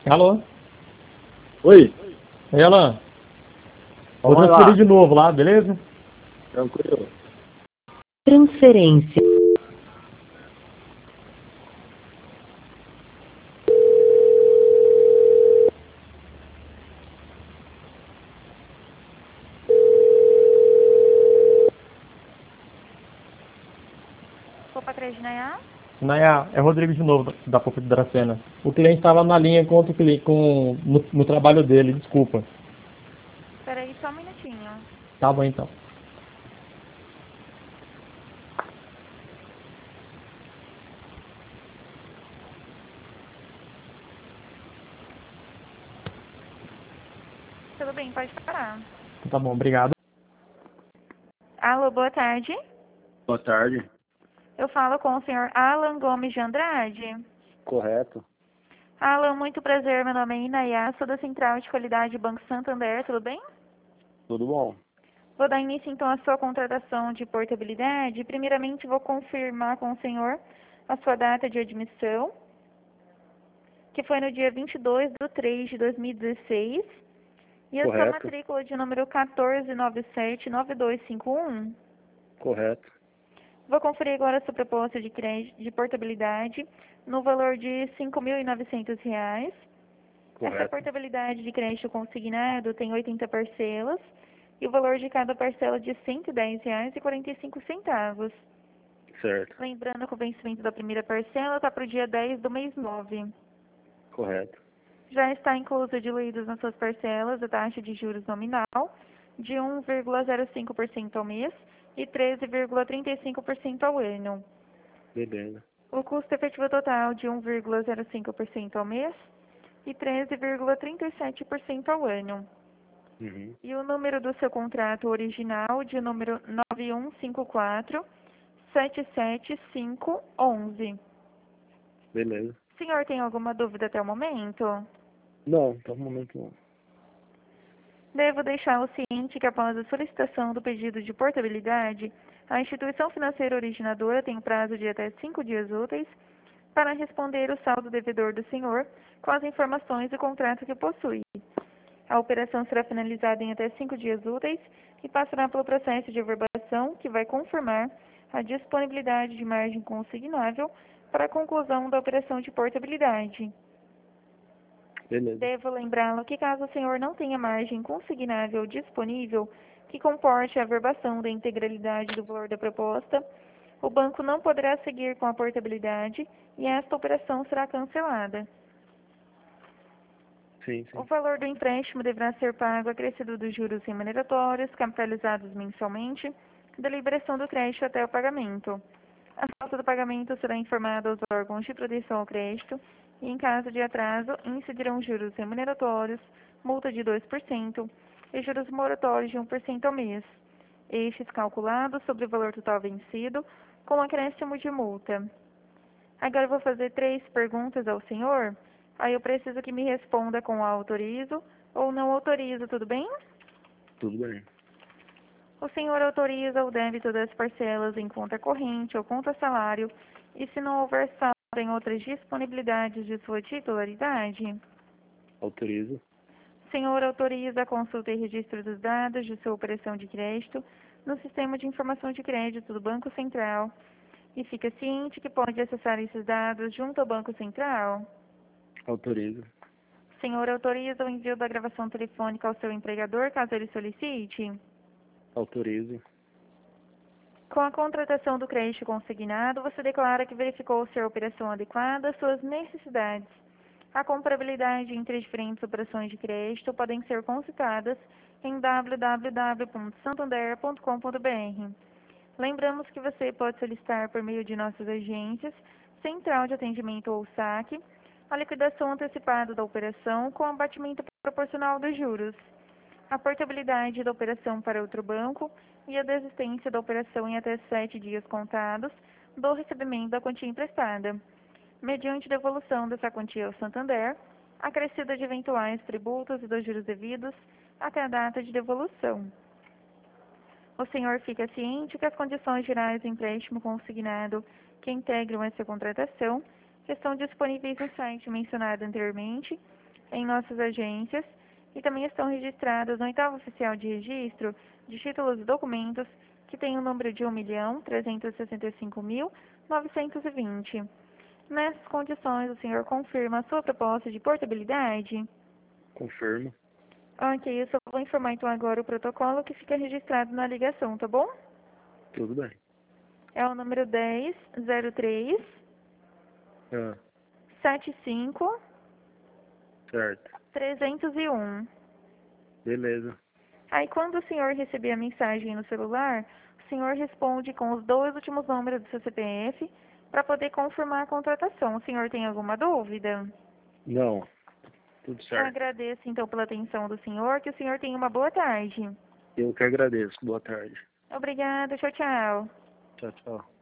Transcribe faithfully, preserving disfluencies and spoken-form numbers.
Alô? Oi, Oi, Alan. Vou vamos transferir lá. de novo lá, beleza? Tranquilo. Transferência. Copa três de Nayá? Naya, é Rodrigo de novo, da da Pupa de Dracena. O cliente estava na linha com outro cliente, com, no, no trabalho dele, desculpa. Espera aí só um minutinho. Tá bom então. Tudo bem, pode parar. Tá bom, obrigado. Alô, boa tarde. Boa tarde. Eu falo com o senhor Alan Gomes de Andrade. Correto. Alan, muito prazer. Meu nome é Inayá, sou da Central de Qualidade Banco Santander, tudo bem? Tudo bom? Vou dar início então à sua contratação de portabilidade. Primeiramente, vou confirmar com o senhor a sua data de admissão, que foi no dia vinte e dois de três de dois mil e dezesseis, e a sua Correto. matrícula de número um quatro nove sete nove dois cinco um. Correto. Vou conferir agora a sua proposta de crédito de portabilidade no valor de cinco mil e novecentos reais. Essa Correto. portabilidade de crédito consignado tem oitenta parcelas e o valor de cada parcela é de cento e dez reais e quarenta e cinco centavos. Certo. Lembrando que o vencimento da primeira parcela está para o dia dez do mês nove. Correto. Já está incluso diluídos nas suas parcelas a taxa de juros nominal de um vírgula zero cinco por cento ao mês e treze vírgula trinta e cinco por cento ao ano. Beleza. O custo efetivo total de um vírgula zero cinco por cento ao mês e treze vírgula trinta e sete por cento ao ano. Uhum. E o número do seu contrato original de número nove um cinco quatro sete sete cinco um um. Beleza. O senhor tem alguma dúvida até o momento? Não, tá um momento não. Devo deixar o ciente que após a solicitação do pedido de portabilidade, a instituição financeira originadora tem um prazo de até cinco dias úteis para responder o saldo devedor do senhor com as informações do contrato que possui. A operação será finalizada em até cinco dias úteis e passará pelo processo de averbação que vai confirmar a disponibilidade de margem consignável para a conclusão da operação de portabilidade. Beleza. Devo lembrá-lo que caso o senhor não tenha margem consignável disponível que comporte a averbação da integralidade do valor da proposta, o banco não poderá seguir com a portabilidade e esta operação será cancelada. Sim, O sim. valor do empréstimo deverá ser pago acrescido dos juros remuneratórios, capitalizados mensalmente, da liberação do crédito até o pagamento. A falta do pagamento será informada aos órgãos de proteção ao crédito e, em caso de atraso, incidirão juros remuneratórios, multa de dois por cento e juros moratórios de um por cento ao mês, estes calculados sobre o valor total vencido, com acréscimo de multa. Agora eu vou fazer três perguntas ao senhor, aí eu preciso que me responda com autorizo ou não autorizo, tudo bem? Tudo bem. O senhor autoriza o débito das parcelas em conta corrente ou conta salário e se não houver saldo em outras disponibilidades de sua titularidade? Autorizo. O senhor autoriza a consulta e registro dos dados de sua operação de crédito no Sistema de Informação de Crédito do Banco Central e fica ciente que pode acessar esses dados junto ao Banco Central? Autorizo. O senhor autoriza o envio da gravação telefônica ao seu empregador, caso ele solicite? Autorizo. Com a contratação do crédito consignado, você declara que verificou ser a operação adequada às suas necessidades. A comparabilidade entre diferentes operações de crédito podem ser consultadas em w w w ponto santander ponto com ponto b r. Lembramos que você pode solicitar por meio de nossas agências, Central de Atendimento ou saque, a liquidação antecipada da operação com abatimento proporcional dos juros, a portabilidade da operação para outro banco e a desistência da operação em até sete dias contados do recebimento da quantia emprestada, mediante devolução dessa quantia ao Santander, acrescida de eventuais tributos e dos juros devidos até a data de devolução. O senhor fica ciente que as condições gerais do empréstimo consignado que integram essa contratação estão disponíveis no site mencionado anteriormente, em nossas agências e também estão registradas no oitavo oficial de registro de títulos e documentos, que tem o número de um milhão trezentos e sessenta e cinco mil novecentos e vinte. Nessas condições, o senhor confirma a sua proposta de portabilidade? Confirmo. Ok, eu só vou informar então agora o protocolo que fica registrado na ligação, tá bom? Tudo bem. É o número dez zero três Ah, setenta e cinco certo. trezentos e um. Beleza. Aí quando o senhor receber a mensagem no celular, o senhor responde com os dois últimos números do seu C P F para poder confirmar a contratação. O senhor tem alguma dúvida? Não. Tudo Eu certo. agradeço então pela atenção do senhor, que o senhor tenha uma boa tarde. Eu que agradeço. Boa tarde. Obrigada, tchau, tchau. Tchau, tchau.